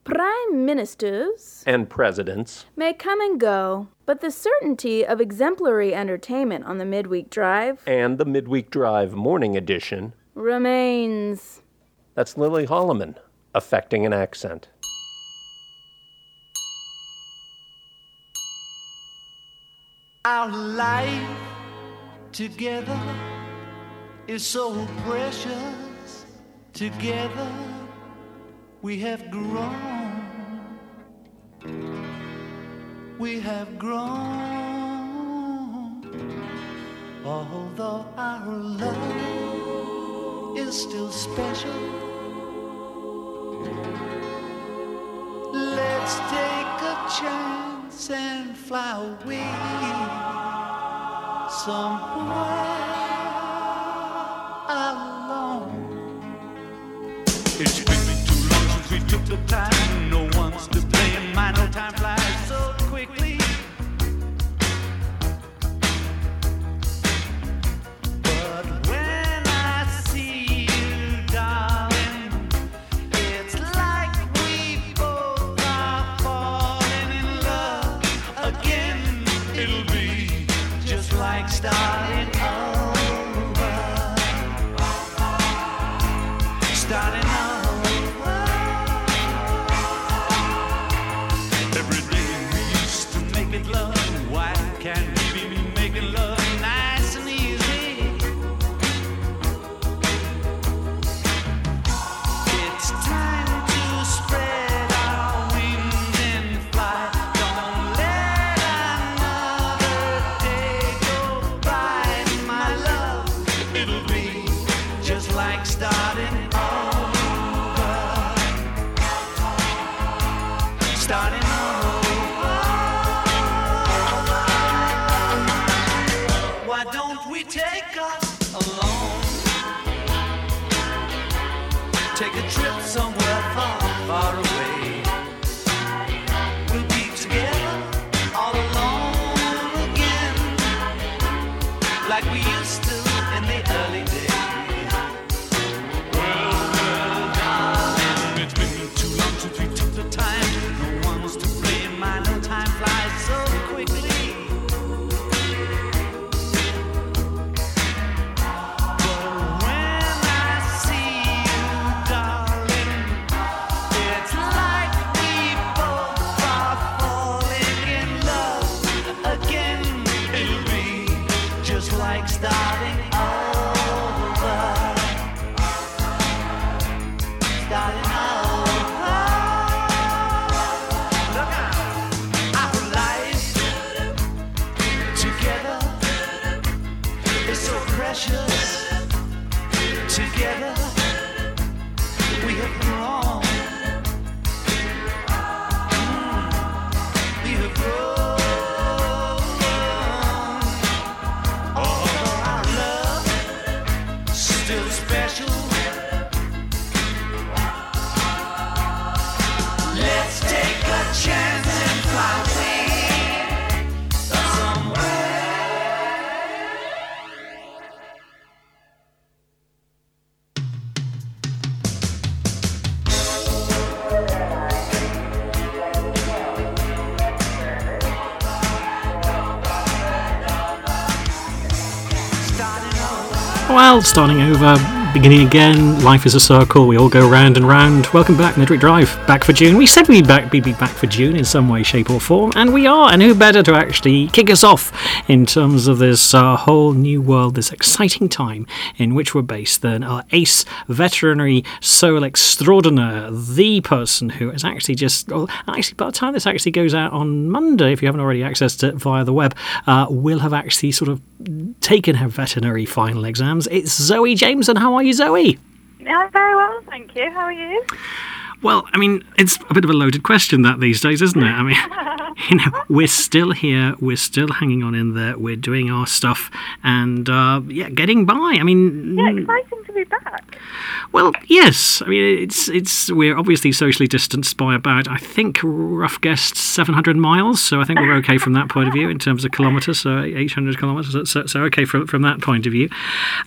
Prime ministers and presidents may come and go, but the certainty of exemplary entertainment on the Midweek Drive and the Midweek Drive Morning Edition remains. That's Lily Holloman, affecting an accent. Our life together is so precious. Together we have grown. We have grown. Although our love is still special, let's take a chance and fly away somewhere alone. It's been too long since we took the time. No one's to blame. My no time flies so quickly. But when I see you, darling, it's like we both are falling in love again. It'll be just like starting over. Starting over. Every day we used to make it love. Why can't we be making love nice and easy? It's time to spread our wings and fly. Don't let another day go by, my love. It'll be just like starting over. Starting over. Why don't we take us alone? Take a trip somewhere far, far away. We'll be together all alone again, like we used to in the early days. Well, darling, it's been too long since we took the time. No one was to blame. My no time flies so quickly. But when I see you, darling, it's like we both are falling in love again. It'll be just like starting over. Starting over. Look out. Our life together is so precious. Together we have grown. We have grown. Although our love still special, let's take a chance and fly away somewhere. Well, starting over, beginning again, life is a circle, we all go round and round. Welcome back, Midweek Drive, back for June. We said we'd be back for June in some way, shape or form, and we are, and who better to actually kick us off in terms of this whole new world, this exciting time in which we're based than our ace veterinary soul extraordinaire, the person who is actually actually by the time this actually goes out on Monday, if you haven't already accessed it via the web, will have actually sort of taken her veterinary final exams. It's Zoe Jameson. How are you, Zoe? Yeah, very well, thank you. How are you? Well, I mean, it's a bit of a loaded question that these days, isn't it? I mean, we're still here. We're still hanging on in there. We're doing our stuff and, getting by. I mean... Yeah, exciting to be back. Well, yes. I mean, we're obviously socially distanced by about, I think, rough guess, 700 miles. So I think we're okay from that point of view in terms of kilometres. So 800 kilometres. So okay from that point of view.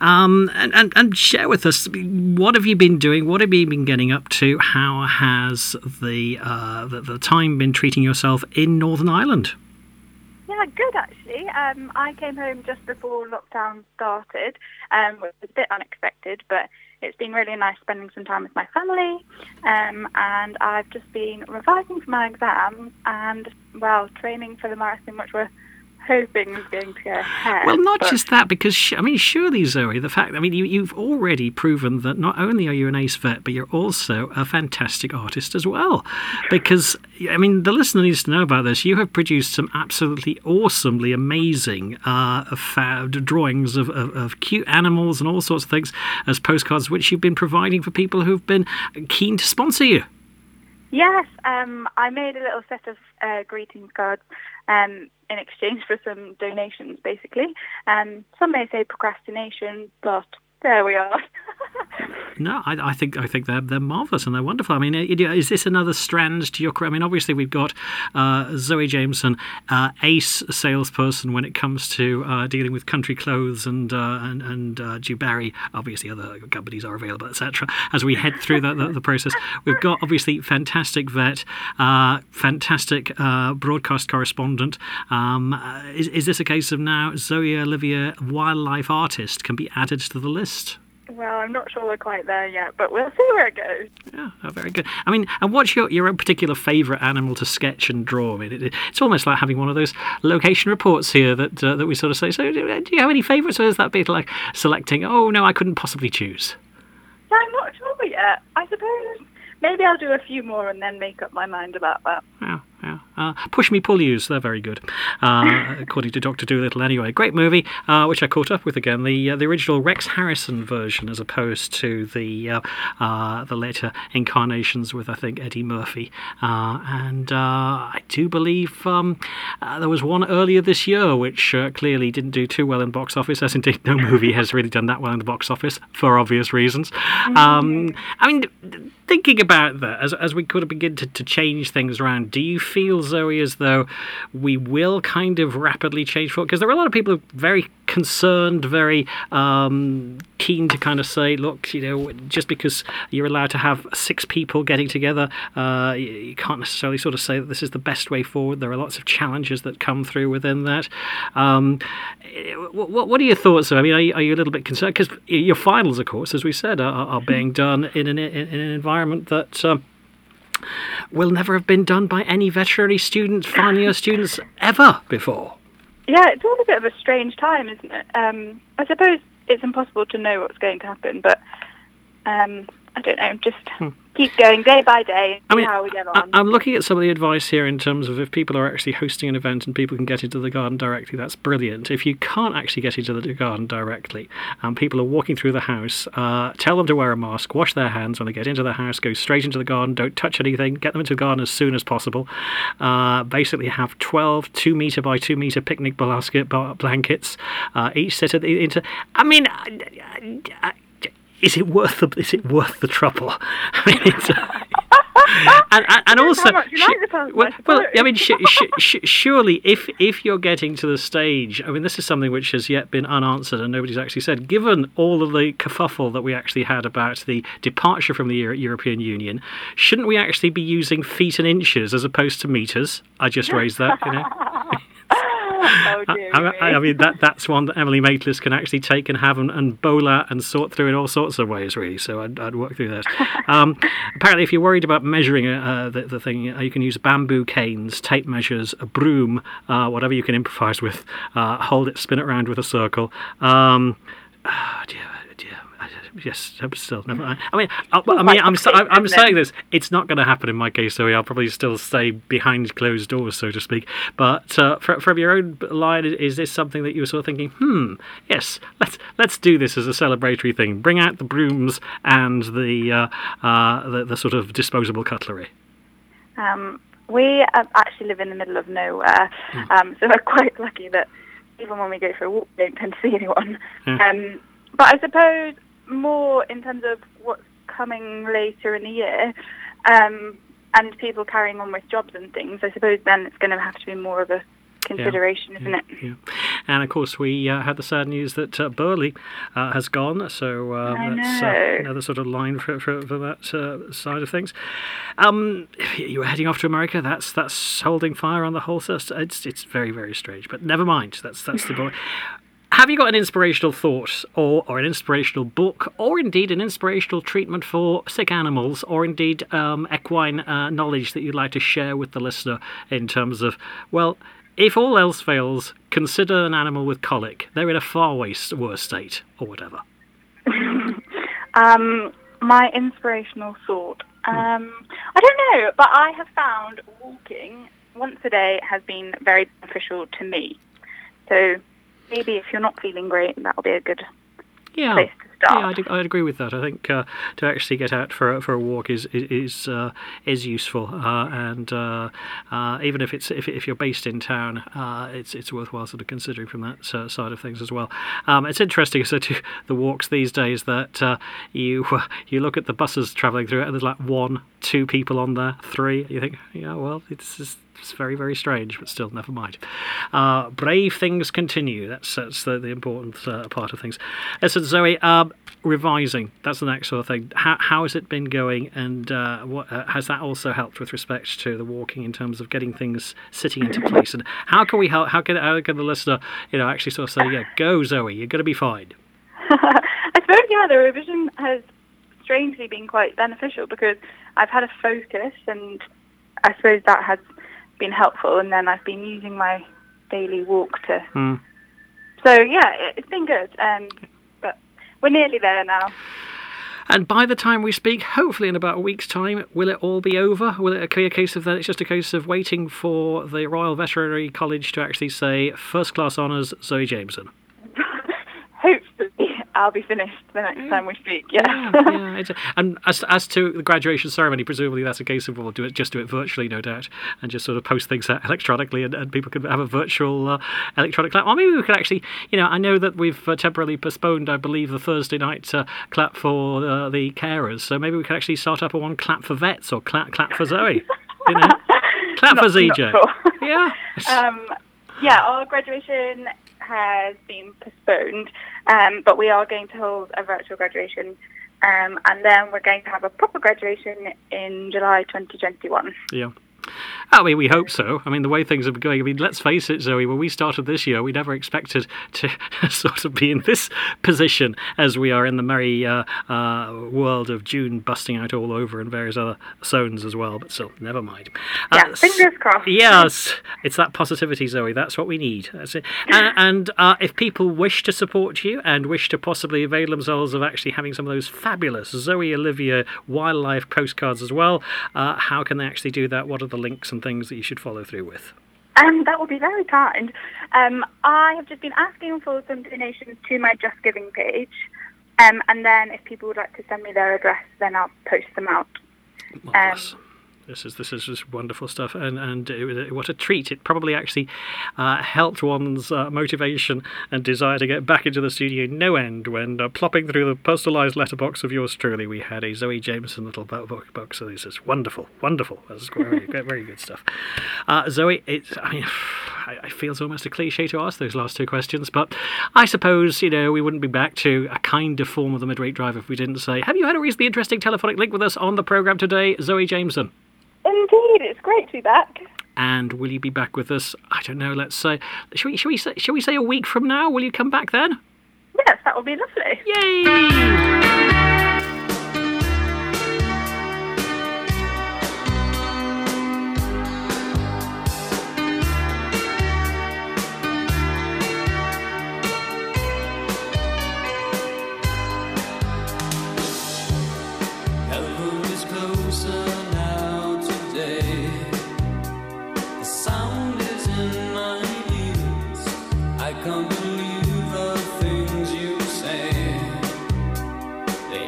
And share with us, what have you been doing? What have you been getting up to? How has the time been treating yourself in Northern Ireland? Yeah, good actually. I came home just before lockdown started, which was a bit unexpected, but it's been really nice spending some time with my family. And I've just been revising for my exams and, training for the marathon, which we're hoping is going to go ahead. Well, not just that, because, surely, Zoe, you've already proven that not only are you an ace vet, but you're also a fantastic artist as well. Because, the listener needs to know about this. You have produced some absolutely awesomely amazing drawings of cute animals and all sorts of things as postcards, which you've been providing for people who've been keen to sponsor you. Yes, I made a little set of greetings cards in exchange for some donations, basically. Some may say procrastination, but there we are. No, I think they're marvellous and they're wonderful. Is this another strand to your career? Obviously we've got Zoe Jameson, ace salesperson when it comes to dealing with country clothes and Dewberry. Obviously other companies are available, etc. As we head through the process, we've got obviously fantastic vet, fantastic broadcast correspondent. Is this a case of now Zoe Olivia, wildlife artist, can be added to the list? Well, I'm not sure we're quite there yet, but we'll see where it goes. Yeah, very good. And what's your own particular favourite animal to sketch and draw? It's almost like having one of those location reports here that we sort of say, so do you have any favourites, or is that a bit like selecting, oh, no, I couldn't possibly choose? I'm not sure yet. I suppose maybe I'll do a few more and then make up my mind about that. Yeah. Push Me Pull Yous, they're very good, according to Dr. Dolittle anyway. Great movie, which I caught up with again, the original Rex Harrison version as opposed to the later incarnations with, I think, Eddie Murphy. And I do believe there was one earlier this year which clearly didn't do too well in box office, as indeed no movie has really done that well in the box office, for obvious reasons. Thinking about that, as we could begin to change things around, do you feel, Zoe, as though we will kind of rapidly change forward? Because there are a lot of people who are very concerned, very keen to kind of say, look, just because you're allowed to have 6 people getting together, you can't necessarily sort of say that this is the best way forward. There are lots of challenges that come through within that. What are your thoughts? Are you a little bit concerned? Because your finals, of course, as we said, are being done in an environment that will never have been done by any veterinary students, final year students, ever before. Yeah, it's all a bit of a strange time, isn't it? I suppose it's impossible to know what's going to happen, but I don't know, just keep going day by day and see how we get on. I'm looking at some of the advice here in terms of if people are actually hosting an event and people can get into the garden directly, that's brilliant. If you can't actually get into the garden directly and people are walking through the house, tell them to wear a mask, wash their hands when they get into the house, go straight into the garden, don't touch anything, get them into the garden as soon as possible. Basically have 12 2-metre by 2-metre picnic blankets, each set at the into. Is it worth the trouble? And also, surely, if you're getting to the stage, this is something which has yet been unanswered and nobody's actually said. Given all of the kerfuffle that we actually had about the departure from the European Union, shouldn't we actually be using feet and inches as opposed to meters? I just raised that, Oh, dear that's one that Emily Maitlis can actually take and have and bowl at and sort through in all sorts of ways, really. So I'd work through that. Apparently, if you're worried about measuring the thing, you can use bamboo canes, tape measures, a broom, whatever you can improvise with. Hold it, spin it around with a circle. Yes, still never mind. I'm saying this. It's not going to happen in my case, so I'll probably still stay behind closed doors, so to speak. But from your own line, is this something that you were sort of thinking? Yes, let's do this as a celebratory thing. Bring out the brooms and the sort of disposable cutlery. We actually live in the middle of nowhere, so we're quite lucky that even when we go for a walk, we don't tend to see anyone. But I suppose more in terms of what's coming later in the year, and people carrying on with jobs and things, I suppose then it's going to have to be more of a consideration, isn't it? Yeah. And of course, we had the sad news that Burley has gone, so that's another sort of line for that side of things. You were heading off to America. That's holding fire on the whole system. It's very, very strange, but never mind. That's the point. Have you got an inspirational thought or an inspirational book or indeed an inspirational treatment for sick animals or indeed equine knowledge that you'd like to share with the listener in terms of, well, if all else fails, consider an animal with colic. They're in a far worse state or whatever. My inspirational thought. I don't know, but I have found walking once a day has been very beneficial to me. So maybe if you're not feeling great, that'll be a good place to start. Yeah, I'd agree with that. I think to actually get out for a walk is useful, and even if you're based in town, it's worthwhile sort of considering from that side of things as well. It's interesting, so to the walks these days that you look at the buses travelling through it, and there's like 1, 2 people on there, 3. You think, yeah, well, it's very, very strange, but still, never mind. Brave things continue. That's the important part of things. Listen, Zoe, revising, that's the next sort of thing. How has it been going, and what has that also helped with respect to the walking in terms of getting things sitting into place? And how can we help? How can the listener, actually sort of say, yeah, go, Zoe, you're going to be fine? I suppose, yeah, the revision has strangely been quite beneficial because I've had a focus, and I suppose that has been helpful, and then I've been using my daily walk to so yeah, it's been good, but we're nearly there now. And by the time we speak, hopefully in about a week's time, will it all be over? Will it be a case of that it's just a case of waiting for the Royal Veterinary College to actually say first class honours, Zoe Jameson? Hopefully I'll be finished the next time we speak, yeah. And as to the graduation ceremony, presumably that's a case of we'll do it virtually, no doubt, and just sort of post things out electronically, and people could have a virtual electronic clap. Or maybe we could actually, I know that we've temporarily postponed, I believe, the Thursday night clap for the carers, so maybe we could actually start up a one clap for vets or clap for Zoe. Clap for ZJ. Sure. Yeah. Our graduation has been postponed, but we are going to hold a virtual graduation, and then we're going to have a proper graduation in July 2021. Yeah. I mean, we hope so. I mean, the way things are going, I mean, let's face it, Zoe, when we started this year, we never expected to sort of be in this position as we are in the merry world of June busting out all over and various other zones as well, but still, never mind. Fingers crossed. Yes, it's that positivity, Zoe. That's what we need. That's it. And if people wish to support you and wish to possibly avail themselves of actually having some of those fabulous Zoe Olivia wildlife postcards as well, how can they actually do that? What are the links and things that you should follow through with? That would be very kind. I have just been asking for some donations to my Just Giving page, and then if people would like to send me their address, then I'll post them out. This is just wonderful stuff, and what a treat! It probably actually helped one's motivation and desire to get back into the studio no end when plopping through the personalised letterbox of yours truly, we had a Zoe Jameson little box. So this is wonderful. That's very good stuff. Zoe, it feels almost a cliche to ask those last two questions, but I suppose we wouldn't be back to a kind of form of the Midweek Drive if we didn't say, have you had a reasonably interesting telephonic link with us on the programme today, Zoe Jameson? Indeed, it's great to be back. And will you be back with us? I don't know. Let's say, shall we say a week from now? Will you come back then? Yes, that would be lovely. Yay!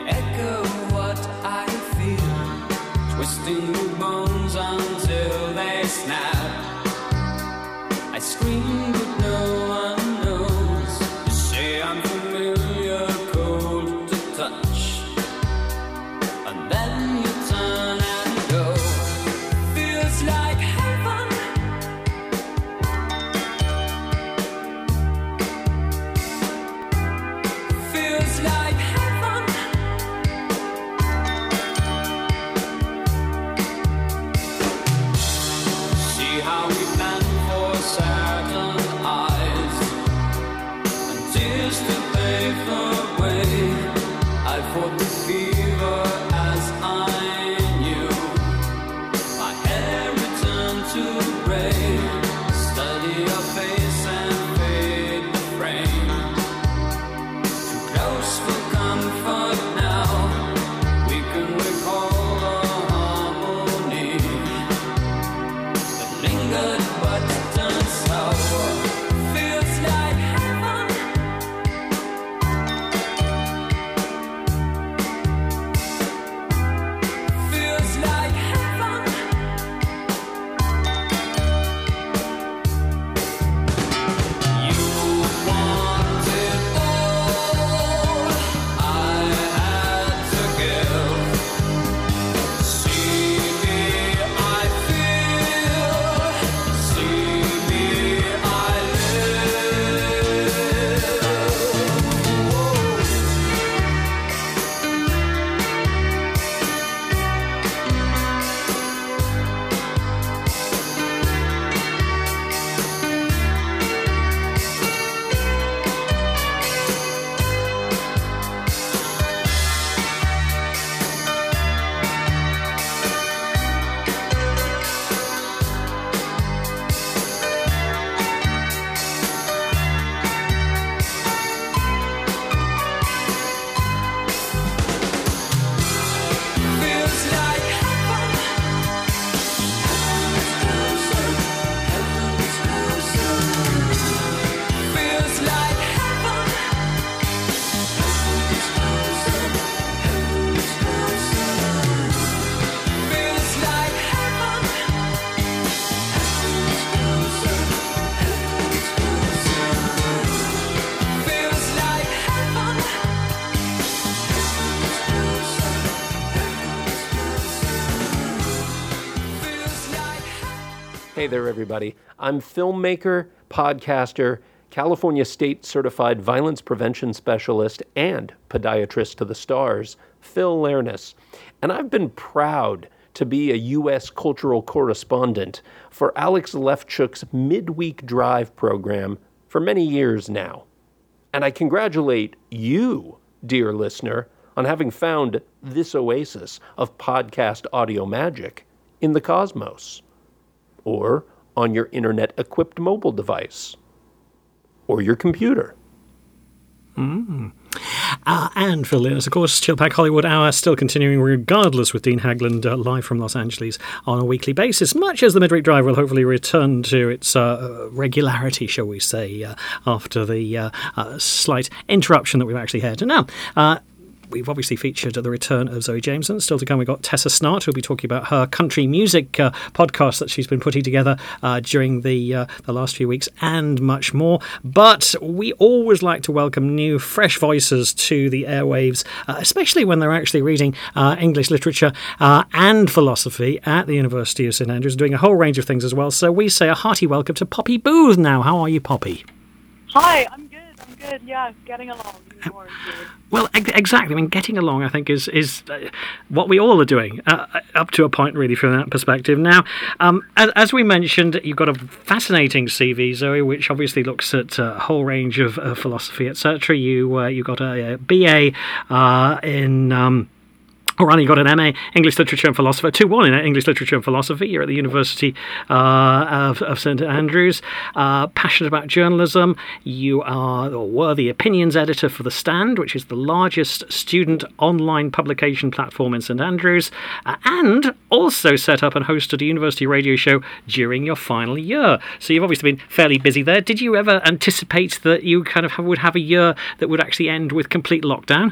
Twisting the bones until they snap. I scream, but no one knows. You say I'm familiar, cold to touch, and then you turn and go. Feels like heaven. Feels like heaven. See how we plan for certain eyes and tears to pave the way. I fought the fever as I knew. My hair returned to gray. Study your face and fade the frame. Too close for comfort now. We can recall the harmony that lingered but turned sour. Feels like heaven. Feels like heaven. You want it all. I had to give. See me, I feel. See me, I live. Feels like heaven. Feels like heaven. Feels like heaven. Feels like heaven. Feels like Hey there, everybody. I'm filmmaker, podcaster, California State Certified Violence Prevention Specialist, and podiatrist to the stars, Phil Lernis. And I've been proud to be a U.S. cultural correspondent for Alex Lefchuk's Midweek Drive program for many years now. And I congratulate you, dear listener, on having found this oasis of podcast audio magic in the cosmos, or on your internet-equipped mobile device, or your computer. And Phil Lernis, of course, Chillpack Hollywood Hour still continuing regardless with Dean Hagland live from Los Angeles on a weekly basis, much as the Midweek Drive will hopefully return to its regularity, shall we say, after the slight interruption that we've actually had. Now, we've obviously featured the return of Zoe Jameson. Still to come, we've got Tessa Snart, who'll be talking about her country music podcast that she's been putting together during the last few weeks, and much more. But we always like to welcome new, fresh voices to the airwaves, especially when they're actually reading English literature and philosophy at the University of St Andrews, doing a whole range of things as well. So we say a hearty welcome to Poppy Booth now. How are you, Poppy? Hi, I'm good. Yeah, getting along. More good. Well, exactly. I mean, getting along, I think, is what we all are doing, up to a point, really, from that perspective. Now, as we mentioned, you've got a fascinating CV, Zoe, which obviously looks at a whole range of philosophy, etc. You got a BA in... Or rather, you got an MA English Literature and Philosophy, 2-1 in English Literature and Philosophy. You're at the University of St Andrews. Passionate about journalism. You are or were the opinions editor for The Stand, which is the largest student online publication platform in St Andrews, and also set up and hosted a university radio show during your final year. So you've obviously been fairly busy there. Did you ever anticipate that you kind of would have a year that would actually end with complete lockdown?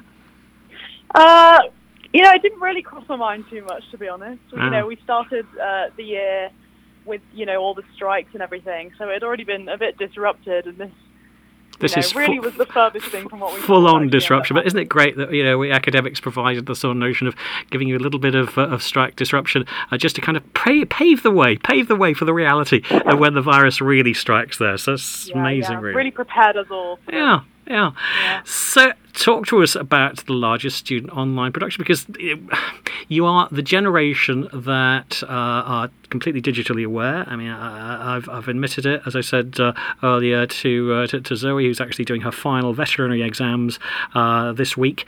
You know, it didn't really cross my mind too much, to be honest. You know, we started the year with, all the strikes and everything. So it had already been a bit disrupted, and this is really was the furthest thing from what we full-on disruption. But isn't it great that we academics provided the sort of notion of giving you a little bit of strike disruption just to kind of pave the way for the reality of when the virus really strikes there. So it's amazing, really prepared us all. Yeah. So talk to us about the largest student online production, because you are the generation that are completely digitally aware. I mean, I've admitted it, as I said earlier to Zoe, who's actually doing her final veterinary exams this week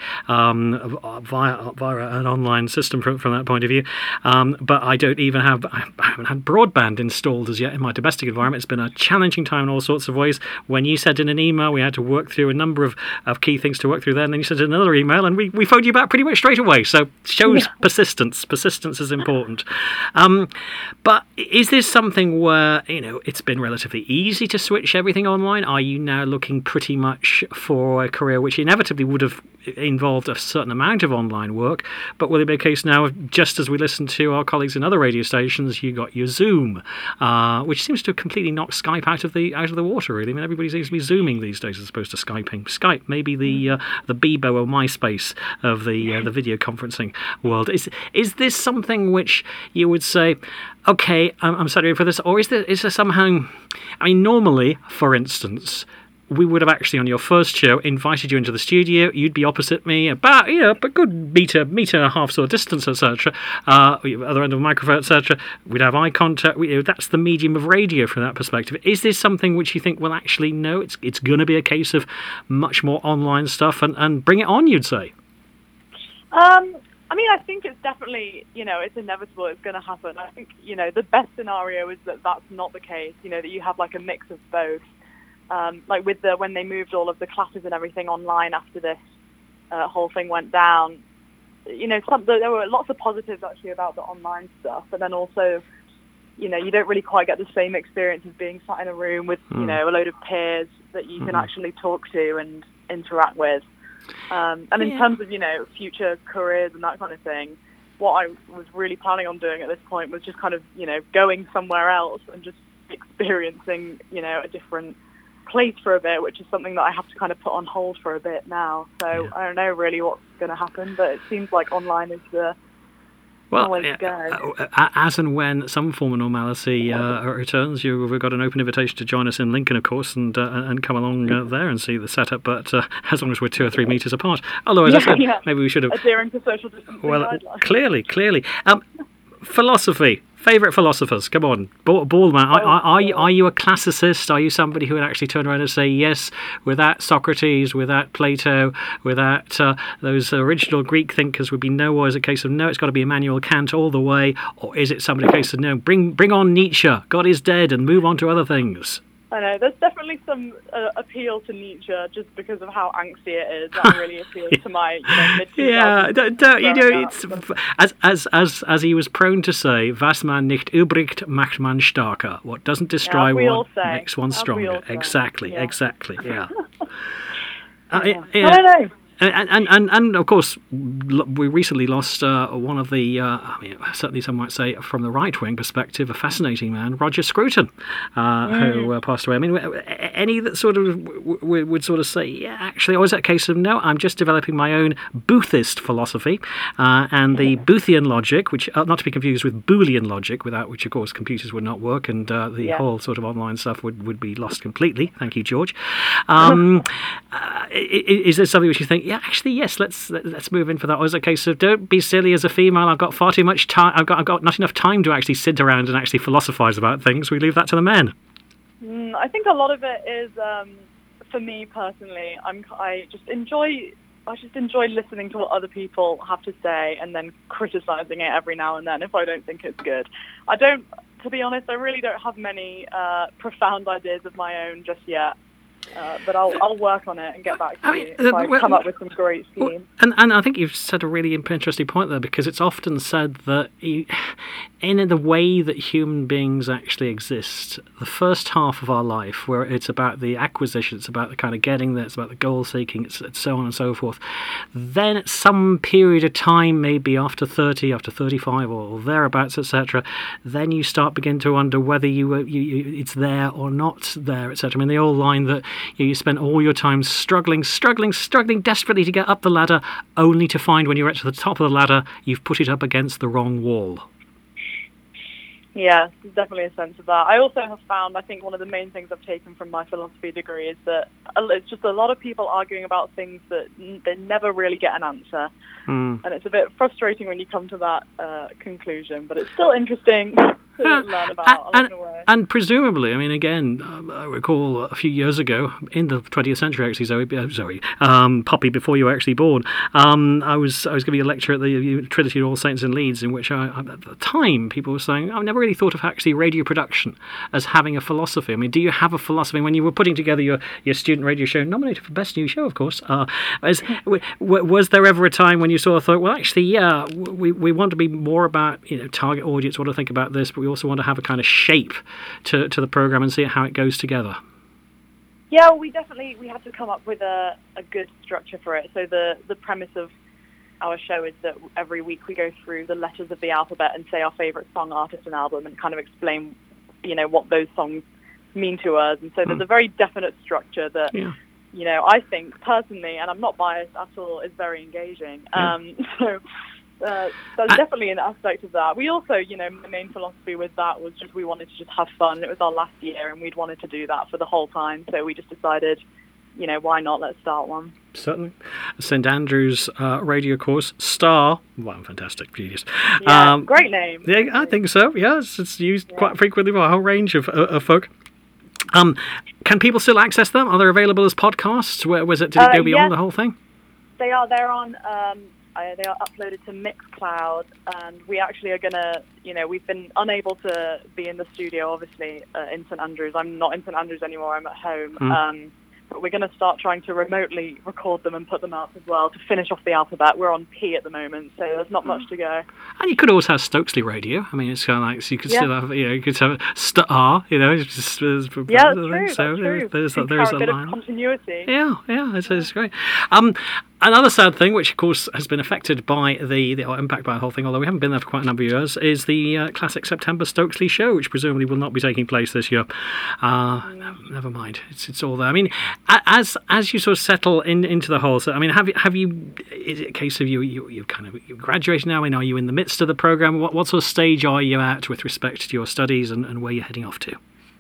via an online system from that point of view. But I haven't had broadband installed as yet in my domestic environment. It's been a challenging time in all sorts of ways. When you sent in an email, we had to work through a number of key things to work through there, and then you sent in another email, and we phoned you back pretty much straight away. So shows persistence. Persistence is important. But is this something where, it's been relatively easy to switch everything online? Are you now looking pretty much for a career which inevitably would have involved a certain amount of online work, but will it be a case now of, just as we listen to our colleagues in other radio stations, you got your Zoom, which seems to have completely knocked Skype out of the water, really. I mean, everybody seems to be Zooming these days as opposed to Skyping. Skype, maybe the Bebo or MySpace of the video conferencing world. Is this something which you would say, okay, I'm sorry for this, or is there somehow, I mean, normally, for instance, we would have actually on your first show invited you into the studio. You'd be opposite me, about a good meter and a half sort of distance, etc. Other end of the microphone, etc. We'd have eye contact. That's the medium of radio from that perspective. Is this something which you think, well, actually, no, it's going to be a case of much more online stuff and bring it on? You'd say. I mean, I think it's definitely, it's inevitable. It's going to happen. I think, the best scenario is that that's not the case. That you have like a mix of both. Like when they moved all of the classes and everything online after this whole thing went down, there were lots of positives actually about the online stuff, but then also, you don't really quite get the same experience of being sat in a room with, a load of peers that you can actually talk to and interact with. And in terms of, future careers and that kind of thing, what I was really planning on doing at this point was just kind of, going somewhere else and just experiencing, a different place for a bit, which is something that I have to kind of put on hold for a bit now. So I don't know really what's going to happen, but it seems like online is the way to go. As and when some form of normality returns, we've got an open invitation to join us in Lincoln, of course, and come along there and see the setup, but as long as we're 2 or 3 metres apart. Although, as I said, maybe we should have... Adhering to social distancing guidelines. Clearly. Philosophy. Favourite philosophers? Come on, Baldman. Are you a classicist? Are you somebody who would actually turn around and say, yes, without Socrates, without Plato, without those original Greek thinkers would be no, or is it a case of no, it's got to be Immanuel Kant all the way, or is it somebody a case of no, bring on Nietzsche, God is dead, and move on to other things? I know, there's definitely some appeal to Nietzsche just because of how angsty it is. That really appeals to my mid-20s. It's as he was prone to say, was man nicht übrigt, macht man starker. What doesn't destroy one makes one stronger. Exactly. Yeah. I don't know. And of course, we recently lost one of the, certainly some might say from the right-wing perspective, a fascinating man, Roger Scruton, who passed away. I mean, any that sort of would sort of say, yeah, actually, or is that a case of, no, I'm just developing my own Boothist philosophy, and the Boothian logic, which, not to be confused with Boolean logic, without which, of course, computers would not work, and the whole sort of online stuff would be lost completely. Thank you, George. Is there something which you think, yeah, actually, yes, let's move in for that? Or is it a case of, don't be silly as a female, I've got far too much time, I've got not enough time to actually sit around and actually philosophize about things, we leave that to the men? I think a lot of it is, for me personally, I just enjoy listening to what other people have to say and then criticizing it every now and then if I don't think it's good. To be honest, I really don't have many profound ideas of my own just yet. But I'll work on it and get back to you if I come up with some great schemes. And I think you've said a really interesting point there, because it's often said that in the way that human beings actually exist, the first half of our life, where it's about the acquisition, it's about the kind of getting there, it's about the goal seeking, it's so on and so forth, then at some period of time, maybe after 30, after 35 or thereabouts, etc., then you start begin to wonder whether you it's there or not there, etc. I mean, the old line that you spent all your time struggling desperately to get up the ladder, only to find when you're at the top of the ladder, you've put it up against the wrong wall. Yeah, there's definitely a sense of that. I also have found, I think one of the main things I've taken from my philosophy degree is that it's just a lot of people arguing about things that they never really get an answer. And it's a bit frustrating when you come to that conclusion, but it's still interesting to learn about along the way. And presumably, I mean, again, I recall a few years ago, in the 20th century actually, Zoe, Poppy, before you were actually born, I was giving a lecture at the Trinity All Saints in Leeds, in which at the time people were saying, I've never really thought of actually radio production as having a philosophy. I mean, do you have a philosophy when you were putting together your student radio show, nominated for Best New Show, of course? Was there ever a time when you sort of thought, well, actually, yeah, we want to be more about, target audience, want to think about this, but we also want to have a kind of shape to the program and see how it goes together? Yeah, we had to come up with a good structure for it. So the premise of our show is that every week we go through the letters of the alphabet and say our favourite song, artist and album, and kind of explain, what those songs mean to us. And so there's a very definite structure that, I think personally, and I'm not biased at all, is very engaging. So that's definitely an aspect of that. We also, the main philosophy with that was just we wanted to just have fun. It was our last year and we'd wanted to do that for the whole time. So we just decided, why not? Let's start one. Certainly. St Andrew's radio course, STAR. Wow, fantastic. Genius. Yeah, great name. Yeah, I think so. Yeah, it's used quite frequently by a whole range of folk. Can people still access them? Are they available as podcasts? Did it go beyond the whole thing? They are. They're on... they are uploaded to Mixcloud, and we actually are going to, we've been unable to be in the studio, obviously, in St Andrews. I'm not in St Andrews anymore, I'm at home. But we're going to start trying to remotely record them and put them out as well to finish off the alphabet. We're on P at the moment, so there's not much to go. And you could also have Stokesley Radio. I mean, it's kind of like, so you could still have, you could have Star, Just, that's true. So there's a bit of continuity. Yeah, it's great. Another sad thing, which of course has been affected by the impact by the whole thing, although we haven't been there for quite a number of years, is the classic September Stokesley show, which presumably will not be taking place this year. Never mind, it's all there. I mean, as you sort of settle into the whole, so I mean, have you? Is it a case of you kind of graduated now? And are you in the midst of the program? What sort of stage are you at with respect to your studies and where you're heading off to?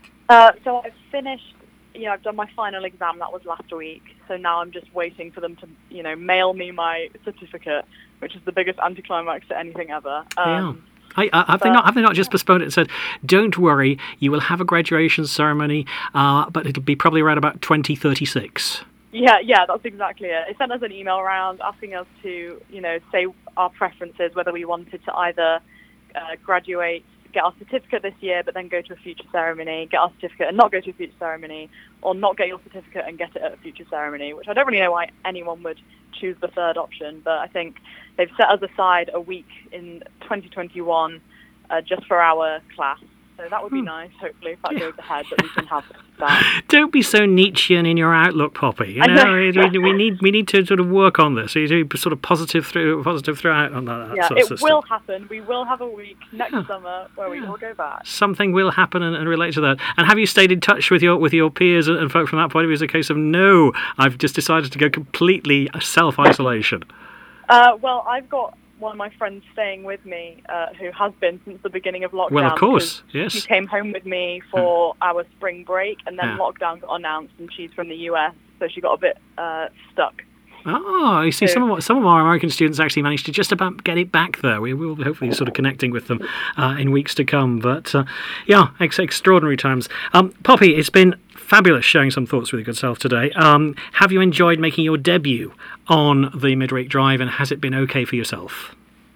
So I've finished. I've done my final exam. That was last week. So now I'm just waiting for them to, mail me my certificate, which is the biggest anticlimax to anything ever. Have they not just postponed it and said, don't worry, you will have a graduation ceremony, but it'll be probably around about 2036? Yeah, that's exactly it. They sent us an email around asking us to, say our preferences, whether we wanted to either graduate, get our certificate this year, but then go to a future ceremony, get our certificate and not go to a future ceremony, or not get your certificate and get it at a future ceremony, which I don't really know why anyone would choose the third option, but I think they've set us aside a week in 2021 just for our class. So that would be nice, hopefully, if that goes ahead, that we can have that. Don't be so Nietzschean in your outlook, Poppy. We need to sort of work on this. You need to be sort of positive throughout on that. Yeah, sort it of will happen. We will have a week next summer where we will go back. Something will happen and relate to that. And have you stayed in touch with your peers and folk from that point of view? Is it a case of, no, I've just decided to go completely self-isolation? Well, I've got one of my friends staying with me who has been since the beginning of lockdown. Well, of course, yes. She came home with me for our spring break, and then lockdown got announced, and she's from the US, so she got a bit stuck. Oh, you see, some of our American students actually managed to just about get it back there. We will be hopefully sort of connecting with them in weeks to come. But, extraordinary times. Poppy, it's been fabulous sharing some thoughts with your good self today. Have you enjoyed making your debut on the Midweek Drive, and has it been okay for yourself?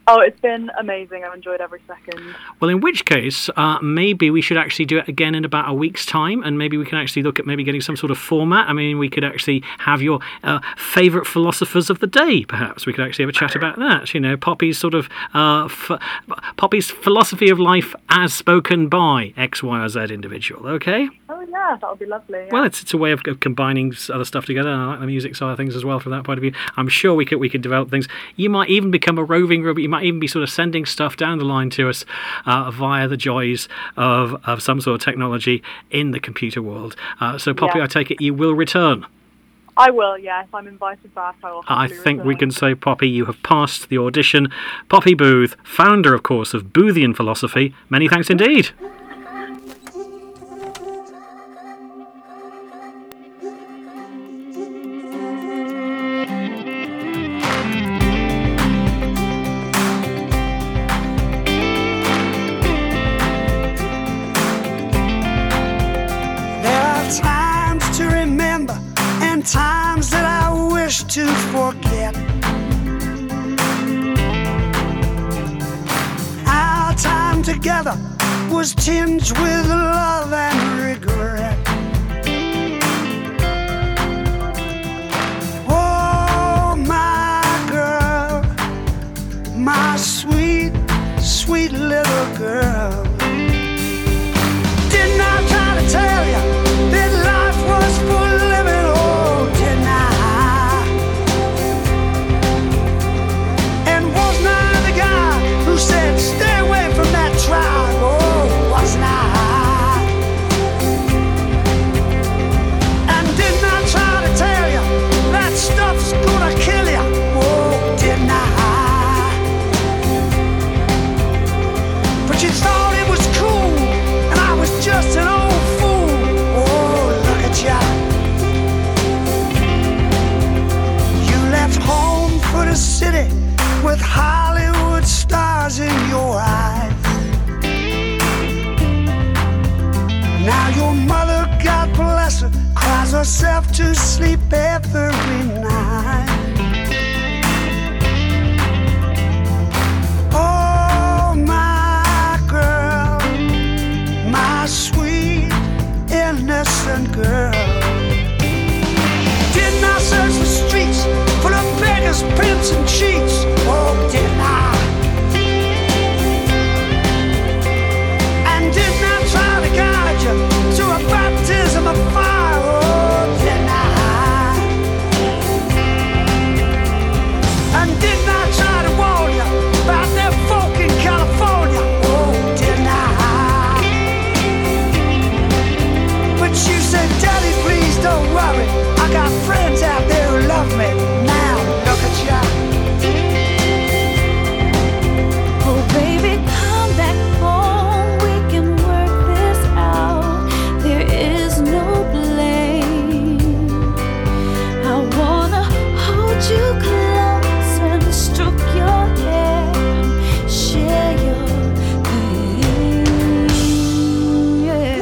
Oh, it's been amazing. I've enjoyed every second. Well, in which case, maybe we should actually do it again in about a week's time, and maybe we can actually look at maybe getting some sort of format. I mean, we could actually have your favourite philosophers of the day, perhaps. We could actually have a chat about that. You know, Poppy's sort of Poppy's philosophy of life as spoken by X, Y, or Z individual. Okay. Oh yeah, that would be lovely. Yeah. Well, it's a way of combining other stuff together. I like the music side of things as well from that point of view. I'm sure we could develop things. You might even become a roving robot. You might even be sort of sending stuff down the line to us via the joys of some sort of technology in the computer world. So, Poppy, Yeah. I take it you will return. I will, yeah. If I'm invited back, I will. I happily think we return. can say, Poppy, you have passed the audition. Poppy Booth, founder, of course, of Boothian Philosophy. Many thanks indeed. There are times to remember and times that I wish to forget. Our time together was tinged with love and regret. Oh, my girl, my sweet, sweet little girl. Didn't I try to tell you that life was for living? Oh, didn't I? And wasn't I the guy who said, stay away from that tribe? Oh, wasn't I? And didn't I try to tell you that stuff's gonna kill you? Oh, didn't I? But you thought it was cool, and I was just an old fool. Oh, look at ya. You left home for the city with Hollywood stars in your eyes. Now your mother, God bless her, cries herself to sleep every night. Oh, my girl, my sweet, innocent girl. Didn't I search the streets for the beggars, pimps, and cheats? Oh, didn't I? And didn't I try to guide you to a baptism of fire? Oh, didn't I? And didn't I try to warn you about them folk in California? Oh, didn't I? But you said, Daddy, please don't worry. I got friends out there who love me. Now look at ya. Oh, baby, come back home. We can work this out. There is no blame. I wanna hold you close and stroke your hair and share your pain. Yeah.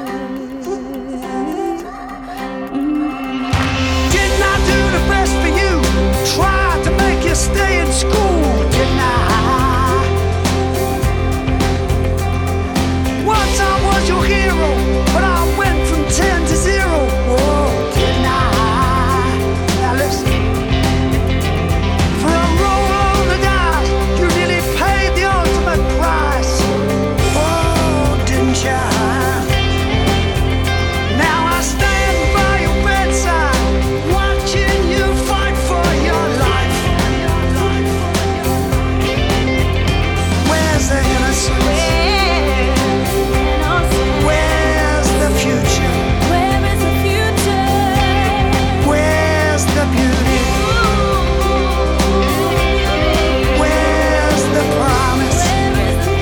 Didn't I do the best for you? Tried to make you stay in school, didn't I? Once I was your hero, but I went from 10 to 0. Oh, didn't I? Now listen. For a roll on the dice, you nearly paid the ultimate price. Oh, didn't ya? Now I stand by your bedside, watching you fight for your life. Where's the innocence? Where's the future? Where is the future? Where's the beauty? Where's the promise? Where is the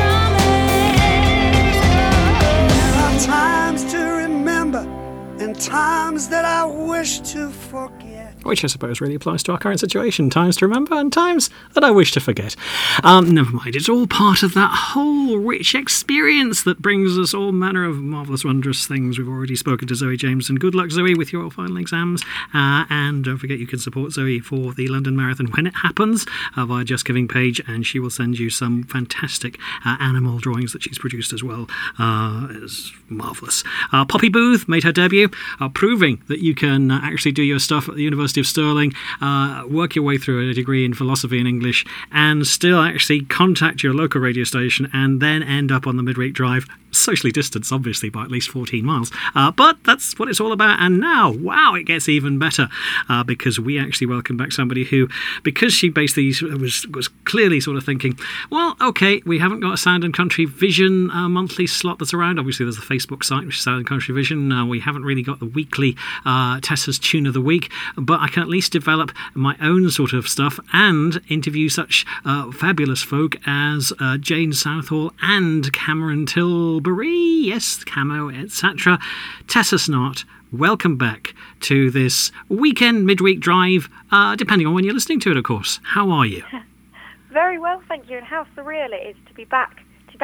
promise? There are times to remember and times that I wish to forget. Which I suppose really applies to our current situation. Times to remember and times that I wish to forget. Never mind, it's all part of that whole rich experience that brings us all manner of marvellous, wondrous things. We've already spoken to Zoe Jameson. Good luck, Zoe, with your final exams. And don't forget you can support Zoe for the London Marathon when it happens via Just Giving page, and she will send you some fantastic animal drawings that she's produced as well. It's marvellous. Poppy Booth made her debut, proving that you can actually do your stuff at the University of Stirling, work your way through a degree in philosophy and English, and still actually contact your local radio station and then end up on the midweek drive, socially distanced obviously by at least 14 miles, but that's what it's all about. And now, wow, it gets even better, because we actually welcome back somebody who, because she basically was clearly sort of thinking, well, okay, we haven't got a Sound and Country Vision monthly slot that's around. Obviously there's the Facebook site, which is Sound and Country Vision. We haven't really got the weekly Tessa's Tune of the Week, but I can at least develop my own sort of stuff and interview such fabulous folk as Jane Southall and Cameron Tilbury, yes, Camo, etc. Tessa Snart, welcome back to this weekend midweek drive, depending on when you're listening to it, of course. How are you? Very well, thank you. And how surreal it is to be back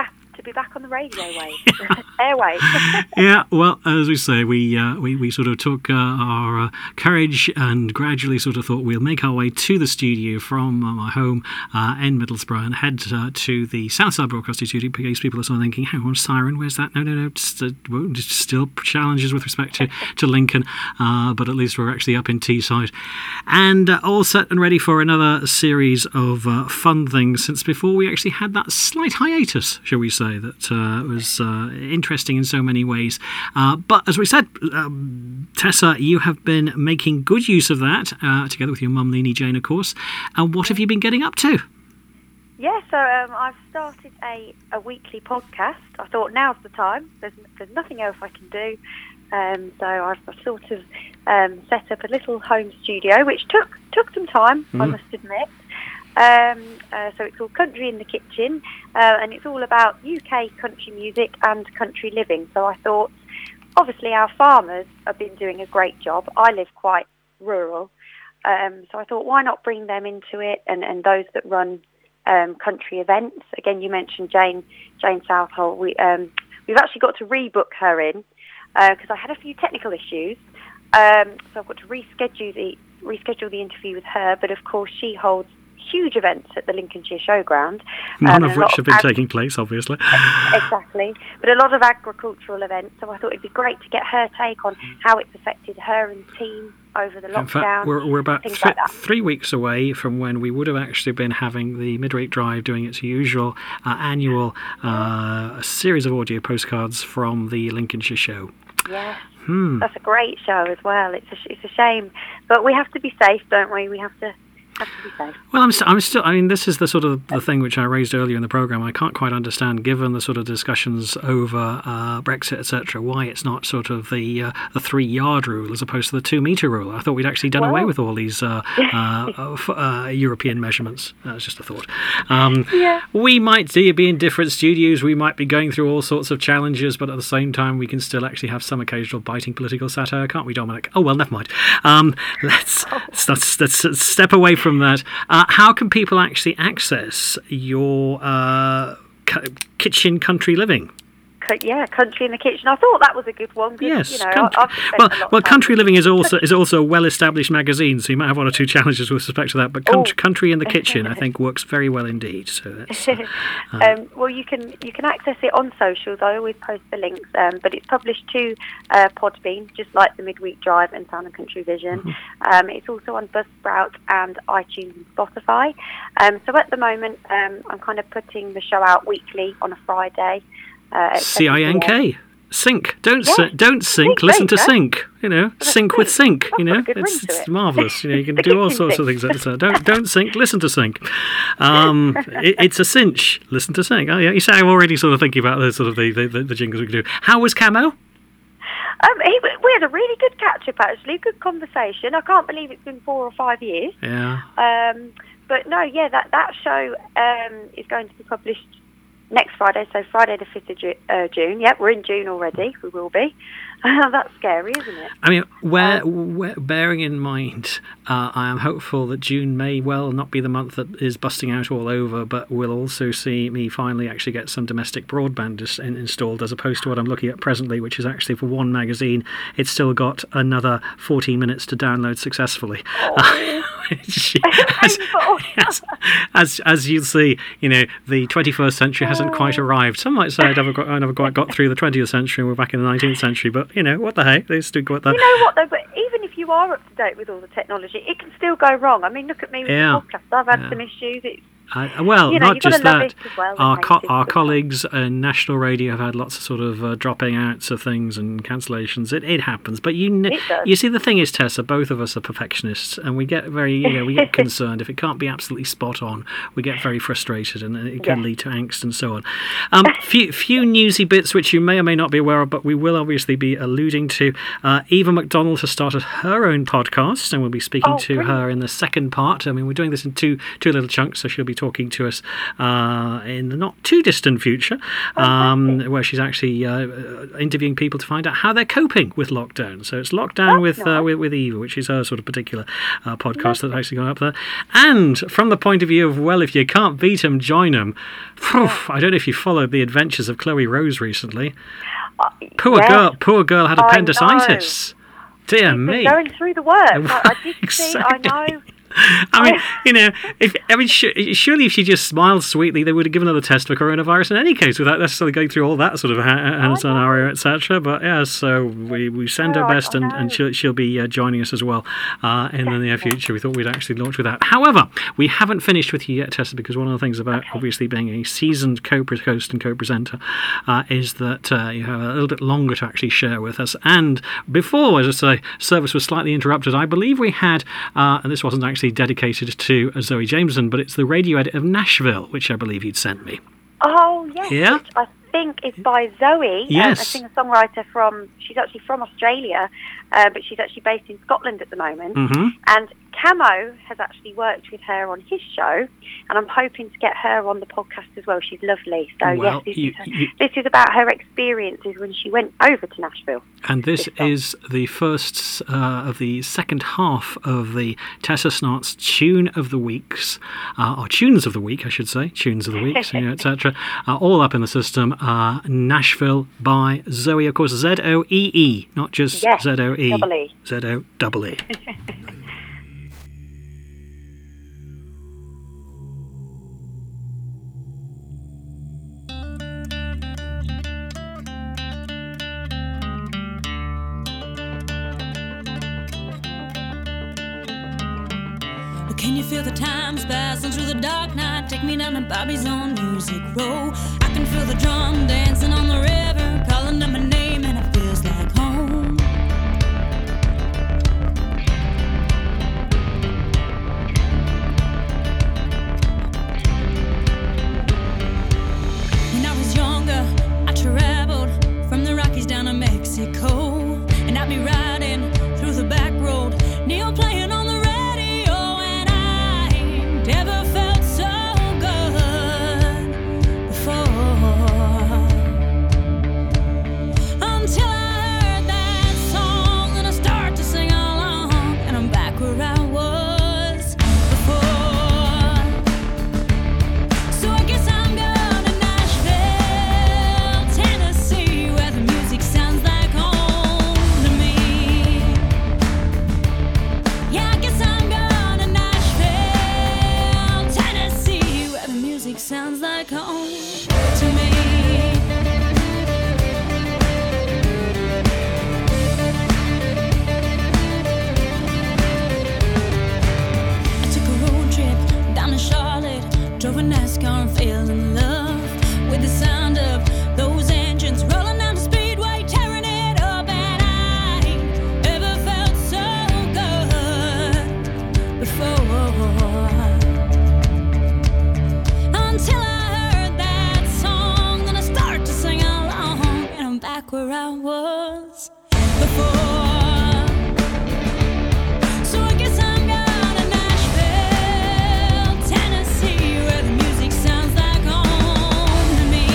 on the radio waves, airwaves. Yeah, well, as we say, we sort of took our courage and gradually sort of thought we'll make our way to the studio from my home in Middlesbrough and head to the Southside Broadcasting Studio, because people are sort of thinking, hang on, Siren, where's that? No, just still challenges with respect to Lincoln, but at least we're actually up in Teesside. And all set and ready for another series of fun things, since before we actually had that slight hiatus, shall we say, that was interesting in so many ways. But as we said, Tessa, you have been making good use of that, together with your mum, Leanie Jane, of course. And what have you been getting up to? Yeah, so I've started a weekly podcast. I thought now's the time. There's nothing else I can do. So I've sort of set up a little home studio, which took some time, I must admit. So it's called Country in the Kitchen, and it's all about UK country music and country living. So I thought, obviously our farmers have been doing a great job. I live quite rural, so I thought, why not bring them into it, and those that run country events. Again, you mentioned Jane Southall. We've actually got to rebook her in because I had a few technical issues. So I've got to reschedule the interview with her. But of course, she holds huge events at the Lincolnshire Showground. None of which have been taking place, obviously. Exactly. But a lot of agricultural events, so I thought it'd be great to get her take on how it's affected her and team over the lockdown. In fact, we're about like 3 weeks away from when we would have actually been having the Midweek Drive doing its usual annual series of audio postcards from the Lincolnshire Show. Yeah. That's a great show as well. It's a shame. But we have to be safe, don't we? We have to be safe. Well, I'm still. I mean, this is the sort of the thing which I raised earlier in the programme. I can't quite understand, given the sort of discussions over Brexit, etc., why it's not sort of the 3-yard rule as opposed to the 2-metre rule. I thought we'd actually done away with all these European measurements. That's just a thought. We might be in different studios. We might be going through all sorts of challenges, but at the same time, we can still actually have some occasional biting political satire, can't we, Dominic? Oh well, never mind. Let's step away from that. How can people actually access your kitchen country living? Yeah, Country in the Kitchen. I thought that was a good one. Yes, you know, well, Country Living is also a well-established magazine, so you might have one or two challenges with respect to that. But Country in the Kitchen, I think, works very well indeed. So that's, well, you can access it on socials. I always post the links, but it's published to Podbean, just like the Midweek Drive and Sound and Country Vision. It's also on Buzzsprout and iTunes and Spotify. So at the moment, I'm kind of putting the show out weekly on a Friday. CINK. Sync. Don't sync. Listen to sync. You know, sync with sync. You know, it's marvelous. You know, you can do all sorts of things. Don't sync. Listen to sync. It's a cinch. Listen to sync. Oh yeah, you say I'm already sort of thinking about the sort of the jingles we can do. How was Camo? We had a really good catch up, actually. Good conversation. I can't believe it's been 4 or 5 years. Yeah. But no, yeah, that show is going to be published next Friday, so Friday the 5th of June. Yep, we're in June already. We will be. That's scary, isn't it? I mean, bearing in mind, I am hopeful that June may well not be the month that is busting out all over, but will also see me finally actually get some domestic broadband installed, as opposed to what I'm looking at presently, which is actually for one magazine. It's still got another 14 minutes to download successfully. As you'll see, the 21st century hasn't quite arrived. Some might say I never quite got through the 20th century and we're back in the 19th century, but what the heck, they still got that. You know what though, but even if you are up to date with all the technology, it can still go wrong. I mean, look at me with the podcast. I've had some issues. It's not just that. Well, our colleagues in national radio have had lots of sort of dropping outs of things and cancellations. It happens, but you see, the thing is, Tessa, both of us are perfectionists, and we get very we get concerned if it can't be absolutely spot on. We get very frustrated, and it can lead to angst and so on. Few newsy bits which you may or may not be aware of, but we will obviously be alluding to. Eva McDonald has started her own podcast, and we'll be speaking to her in the second part. I mean, we're doing this in two little chunks, so she'll be talking to us in the not too distant future, where she's actually interviewing people to find out how they're coping with lockdown. So it's Lockdown with Eva, which is her sort of particular podcast that's actually gone up there. And from the point of view of, well, if you can't beat them, join them. I don't know if you followed the adventures of Chloe Rose recently. Poor girl had appendicitis. Dear me. Going through the work. I did see. I know. I mean, surely if she just smiled sweetly, they would have given her the test for coronavirus in any case, without necessarily going through all that sort of scenario, etc. But yeah, so we send her best, and she'll be joining us as well in the near future. We thought we'd actually launch with that. However, we haven't finished with you yet, Tessa, because one of the things about obviously being a seasoned co-host and co-presenter is that you have a little bit longer to actually share with us. And before, as I say, service was slightly interrupted. I believe we had, and this wasn't actually dedicated to Zoe Jameson, but it's the radio edit of Nashville, which I believe you'd sent me. Oh, yes. Yeah? Which I think is by Zoe, yes. A singer-songwriter she's actually from Australia, but she's actually based in Scotland at the moment. Mm-hmm. And Camo has actually worked with her on his show, and I'm hoping to get her on the podcast as well. She's lovely. So, well, this is about her experiences when she went over to Nashville. And this is the first of the second half of the Tessa Snart's Tune of the Weeks, or Tunes of the Week, I should say, Tunes of the Weeks, etc. All up in the system. Nashville by Zoe, of course, Zoee, not just Z-O-E. Z-O-E-E. Can you feel the times passing through the dark night? Take me down to Bobby's on Music Row. I can feel the drum dancing on the river, calling out my name, and it feels like home. When I was younger, I traveled from the Rockies down to Mexico, and I'd be riding through the back road, Neil playing on the never felt so good before, until I heard that song and I start to sing along, and I'm back where I was before. So I guess I'm going to Nashville, Tennessee, where the music sounds like home to me. Yeah, I guess I'm going sounds like home to me. I took a road trip down to Charlotte, drove a NASCAR and fell in love with the sound of those engines rolling down the speedway, tearing it up, and I ain't ever felt so good before. Until I heard that song and I start to sing along, and I'm back where I was before. So I guess I'm going to Nashville, Tennessee, where the music sounds like home to me.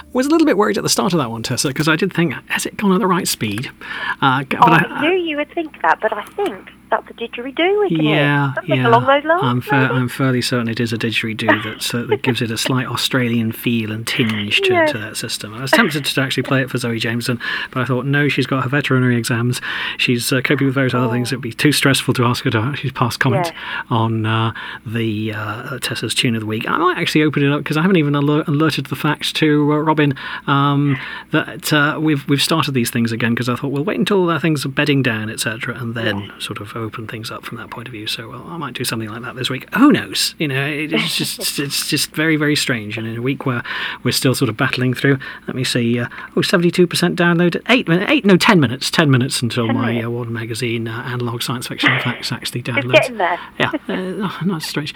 was a little bit worried at the start of that one, Tessa, because I did think, has it gone at the right speed? But I knew you would think that, but I think that's a didgeridoo, isn't it? Something along those lines. I'm fairly certain it is a didgeridoo that gives it a slight Australian feel and tinge to that system. I was tempted to actually play it for Zoe Jameson, but I thought, no, she's got her veterinary exams. She's coping with various other things. It would be too stressful to ask her to actually pass comment on the Tessa's Tune of the Week. I might actually open it up, because I haven't even alerted the fact to Robin that we've started these things again, because I thought we'll wait until things are bedding down, etc., and then sort of open things up from that point of view. So I might do something like that this week. Who knows? It's just very, very strange. And in a week where we're still sort of battling through, let me see, 72% download, 10 minutes. 10 minutes until my Warden Magazine Analog Science Fiction Facts actually downloads. It's getting there. Yeah, not strange.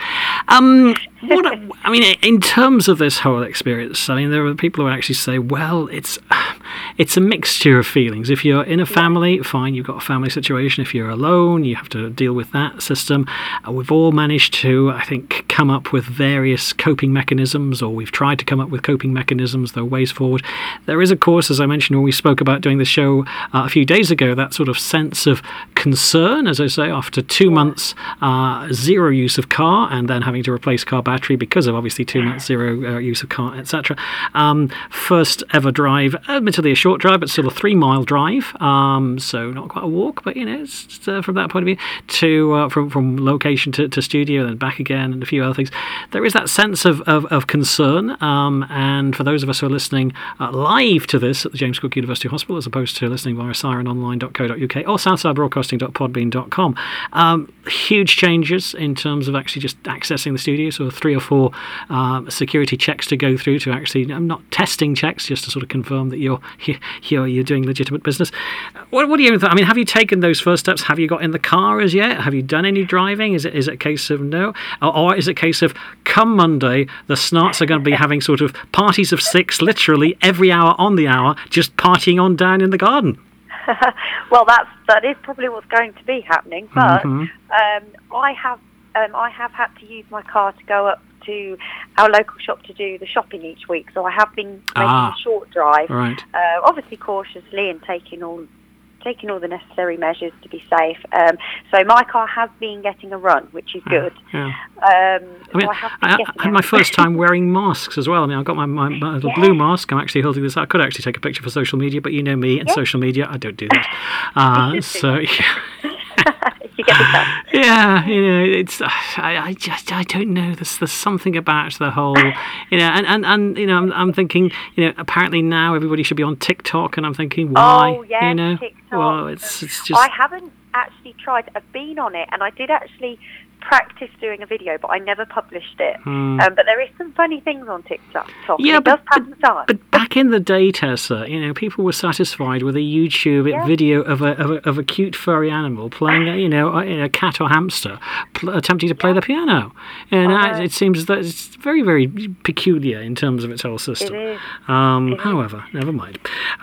In terms of this whole experience, there are people who actually say, well, it's a mixture of feelings. If you're in a family, fine, you've got a family situation. If you're alone, you have to deal with that system. We've all managed to, I think, come up with various coping mechanisms, or we've tried to come up with coping mechanisms. There are ways forward. There is, of course, as I mentioned when we spoke about doing the show a few days ago, that sort of sense of concern, as I say, after 2 months, zero use of car, and then having to replace car battery because of obviously 2 months zero use of car, etc. First ever drive, admittedly a short drive, but still a 3-mile drive, so not quite a walk, but it's from that point of view, to from location to studio, then back again, and a few other things. There is that sense of concern, and for those of us who are listening live to this at the James Cook University Hospital, as opposed to listening via sirenonline.co.uk or southsidebroadcasting.podbean.com, huge changes in terms of actually just accessing the studio. So 3 or 4 security checks to go through, to actually, not testing checks, just to sort of confirm that you're doing legitimate business. What do you think? Have you taken those first steps? Have you got in the car as yet? Have you done any driving? Is it a case of no? Or is it a case of, come Monday, the snarts are going to be having sort of parties of 6, literally every hour on the hour, just partying on down in the garden? Well, that is probably what's going to be happening. But I have had to use my car to go up to our local shop to do the shopping each week. So I have been making a short drive, right. Obviously cautiously, and taking all the necessary measures to be safe. So my car has been getting a run, which is good. Yeah. I had my first time wearing masks as well. I've got my little blue mask. I'm actually holding this. I could actually take a picture for social media, but you know me and social media, I don't do that. You get the stuff. Yeah, it's I don't know. There's something about the whole, and I'm thinking, apparently now everybody should be on TikTok, and I'm thinking, why? Oh yeah, TikTok. Well, it's just. I haven't actually tried. I've been on it, and I did actually practice doing a video, but I never published it. But there is some funny things on TikTok. Yeah, it does pass the time. But back in the day, Tessa, people were satisfied with a YouTube video of a cute furry animal playing, a cat or hamster attempting to play the piano, and it seems that it's very, very peculiar in terms of its whole system. It is. However, never mind.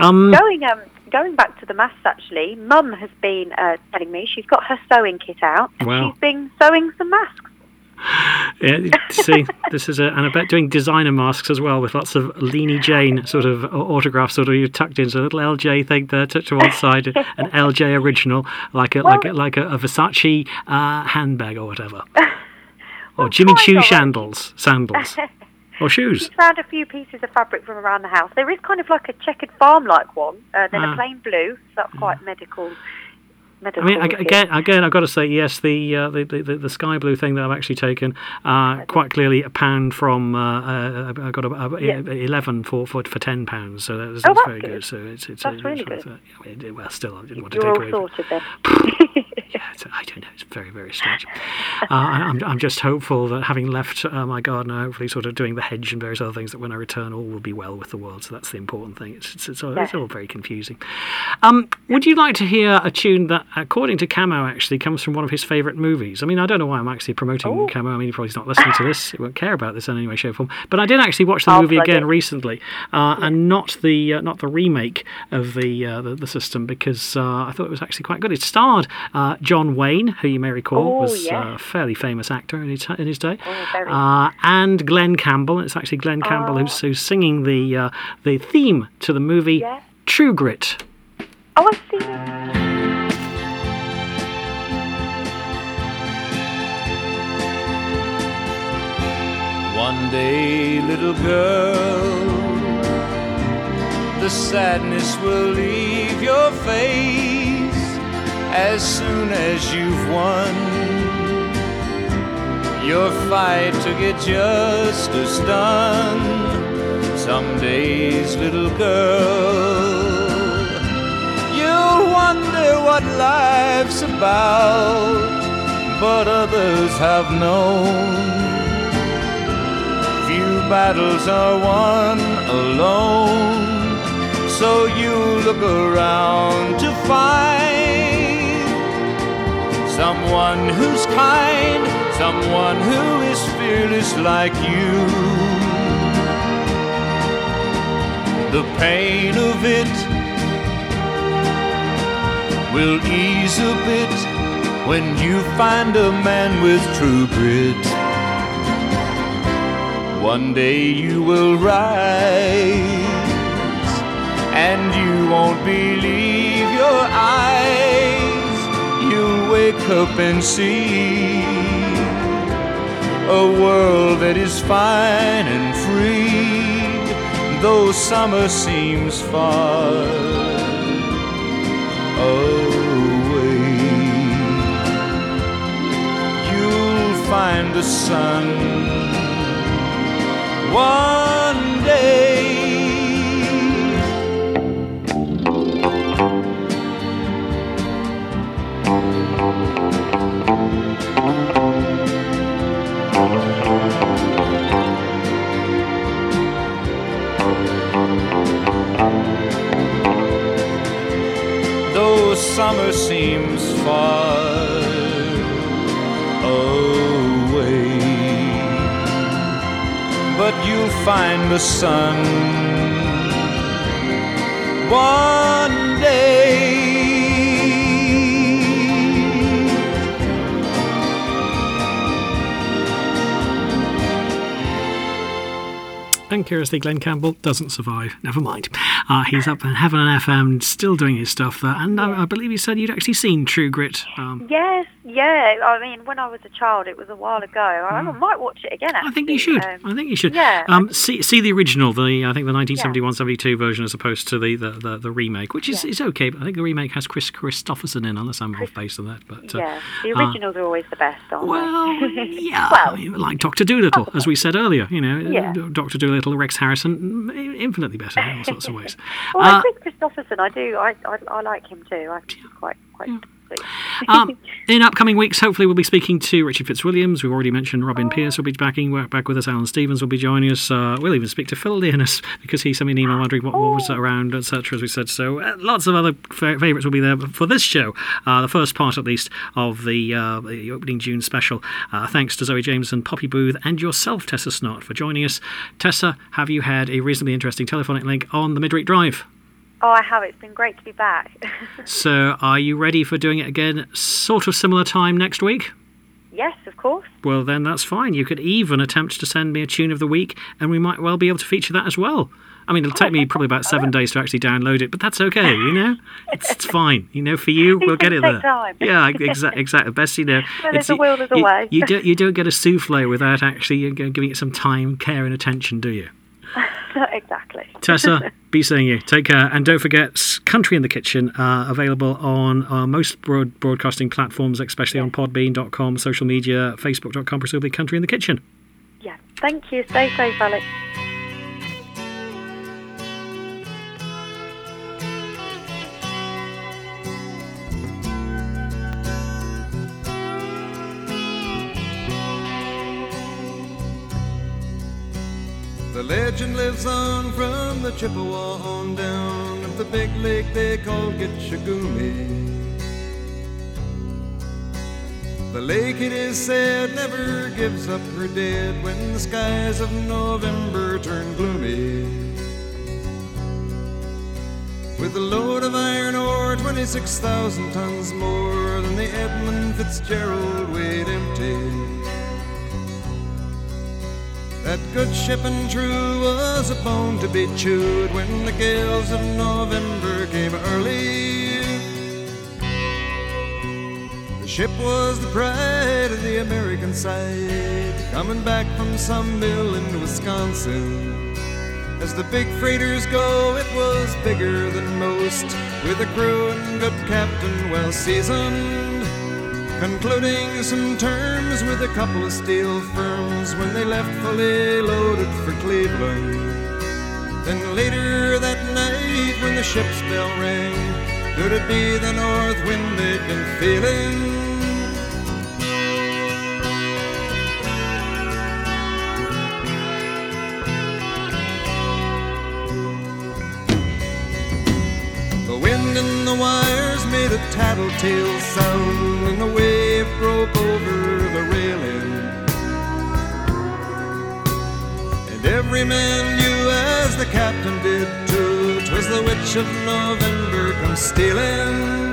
Going back to the masks, actually, Mum has been telling me she's got her sewing kit out, and she's been sewing some masks. Yeah, see, this is and I bet doing designer masks as well, with lots of Leanie Jane sort of autographs sort of tucked in, so a little LJ thing there to one side, an LJ original, like a Versace handbag or whatever, or Jimmy Choo sandals. Or shoes. She's found a few pieces of fabric from around the house. There is kind of like a checkered farm-like one, then a plain blue, so that's quite medical. Again, I've got to say, yes, the sky blue thing that I've actually taken, quite clearly £1 from, I got 11 for £10, so that's very good. So that's really good. Well, still, I didn't want You're to take all away. Sorted then. I don't know. It's very, very strange. I'm just hopeful that, having left my garden, hopefully sort of doing the hedge and various other things, that when I return, all will be well with the world. So that's the important thing. It's all very confusing. Would you like to hear a tune that, according to Camo, actually comes from one of his favourite movies? I don't know why I'm actually promoting Camo. He probably not listening to this. He won't care about this in any way, shape, or form. But I did actually watch the movie again recently, and not the remake of the system, because I thought it was actually quite good. It starred John Wayne, who you may recall Oh, was yes. a fairly famous actor in his day, Oh, very. and Glenn Campbell. It's actually Glenn Campbell who's singing the theme to the movie Yeah. True Grit. Oh, I've seen it. One day, little girl, the sadness will leave your face as soon as you've won your fight to get justice done. Some days, little girl, you'll wonder what life's about, but others have known few battles are won alone. So you look around to find someone who's kind, someone who is fearless like you. The pain of it will ease a bit when you find a man with true grit. One day you will rise, and you won't believe your eyes. You'll wake up and see a world that is fine and free, though summer seems far away. You'll find the sun one day. Though summer seems far away, but you'll find the sun one day. And curiously, Glenn Campbell doesn't survive. Never mind. He's up in Heaven and FM, still doing his stuff there. And I believe you said you'd actually seen True Grit. Yes, yeah. I mean, when I was a child, it was a while ago. I might watch it again, actually. I think you should. I think you should. Yeah. See the original, I think the 1971-72 version, as opposed to the remake, which is okay. But I think the remake has Chris Christopherson in, unless I'm off base on that. But yeah, the originals are always the best, aren't well, they? yeah. Well, I mean, like Dr. Dolittle, as we said earlier. You know, Yeah. Dr. Dolittle, Rex Harrison, infinitely better in all sorts of ways. well, Chris Christopherson, I like him too. I think he's quite sweet. In upcoming weeks, hopefully we'll be speaking to Richard Fitzwilliams. We've already mentioned Robin Pierce will be back with us. Alan Stevens will be joining us. We'll even speak to Phil Leonis, because he sent me an email wondering what was around, etc., as we said. So lots of other favourites will be there for this show, the first part at least of the opening June special. Thanks to Zoe James and Poppy Booth and yourself, Tessa Snott, for joining us. Tessa, have you had a reasonably interesting telephonic link on the Midweek Drive? Oh, I have. It's been great to be back. So are you ready for doing it again, sort of similar time next week? Yes, of course. Well, then that's fine. You could even attempt to send me a tune of the week, and we might well be able to feature that as well. I mean, it'll take me probably about 7 days to actually download it, but that's okay, you know? It's fine. You know, for you, we'll get it there. Time. Yeah, exactly. Best, you know. When there's a will, there's a way. You don't get a souffle without actually giving it some time, care, and attention, do you? Exactly. Tessa, be seeing you. Take care. And don't forget, Country in the Kitchen, available on most broadcasting platforms, especially on podbean.com, social media, facebook.com, presumably Country in the Kitchen. Yeah. Thank you. Stay safe, Alex. The legend lives on from the Chippewa on down of the big lake they call Gitchagumi. The lake, it is said, never gives up her dead when the skies of November turn gloomy. with a load of iron ore 26,000 tons more than the Edmund Fitzgerald weighed empty. That good ship and true was a bone to be chewed when the gales of November came early. The ship was the pride of the American side, coming back from some mill in Wisconsin. As the big freighters go, it was bigger than most, with a crew and good captain well seasoned, concluding some terms with a couple of steel firms when they left fully loaded for Cleveland. Then later that night when the ship's bell rang, could it be the north wind they'd been feeling? The wind in the wires made a tattletale sound, and the wave broke over the railing. And every man knew, as the captain did too, 'twas the witch of November come stealing.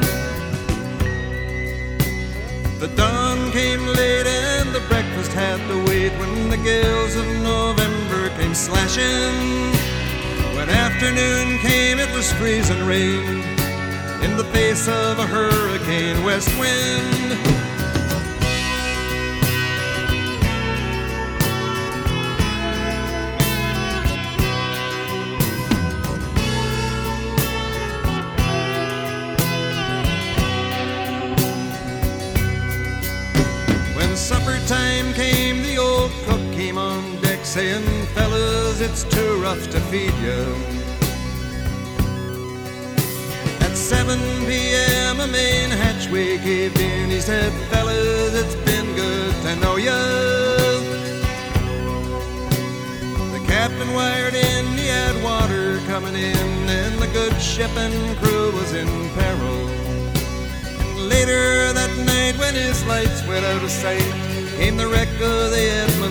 The dawn came late and the breakfast had to wait when the gales of November came slashing. When afternoon came, it was freezing rain in the face of a hurricane west wind. When supper time came, the old cook came on deck saying, "Fellas, it's too rough to feed you." At 7 p.m. a main hatchway caved in. He said, "Fellas, it's been good to know ya." The captain wired in, he had water coming in, and the good ship and crew was in peril. And later that night when his lights went out of sight, came the wreck of the Edmund